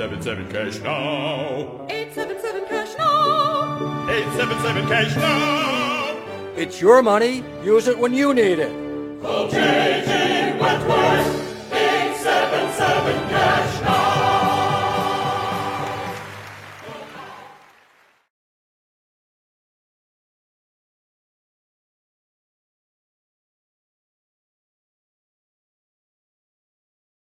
877 cash now. 877 cash now. 877 cash now. It's your money. Use it when you need it. Call J.G. Wentworth. 877